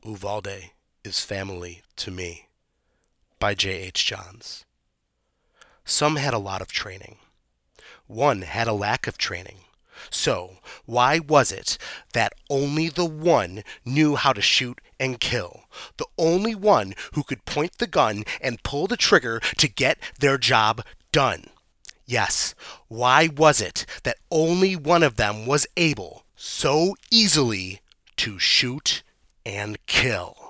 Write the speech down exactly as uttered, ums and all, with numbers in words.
Uvalde is family to me by J H. Johns. Some had a lot of training. One had a lack of training. So, why was it that only the one knew how to shoot and kill? The only one who could point the gun and pull the trigger to get their job done. Yes, why was it that only one of them was able so easily to shoot and kill?